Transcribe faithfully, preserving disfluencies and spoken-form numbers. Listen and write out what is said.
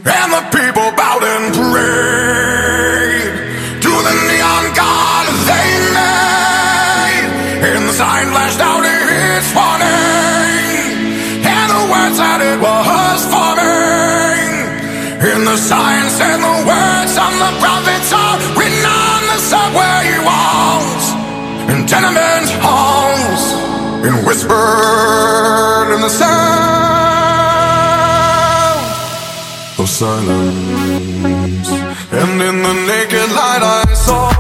and the people bowed and prayed to the neon god they made. And the sign flashed out its warning, and the words that it was forming. And the sign said the words on the prophets are written on the subway walls and tenement halls, and whispered in the sound of silence. And in the naked light I saw